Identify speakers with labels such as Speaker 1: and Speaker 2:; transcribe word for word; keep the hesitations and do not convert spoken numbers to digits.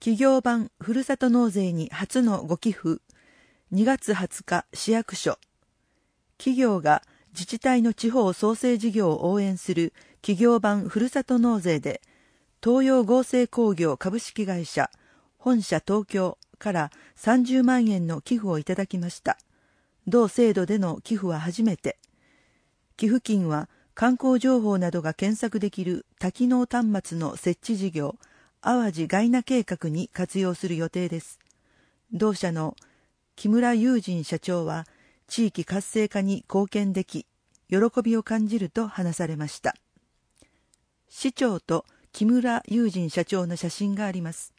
Speaker 1: 企業版ふるさと納税に初のご寄付。にがつはつか市役所。企業が自治体の地方創生事業を応援する企業版ふるさと納税で、東洋合成工業株式会社本社東京からさんじゅうまんえんの寄付をいただきました。同制度での寄付は初めて。寄付金は観光情報などが検索できる多機能端末の設置事業、淡路ガイナ計画に活用する予定です。同社の木村雄仁社長は、地域活性化に貢献でき、喜びを感じると話されました。市長と木村雄仁社長の写真があります。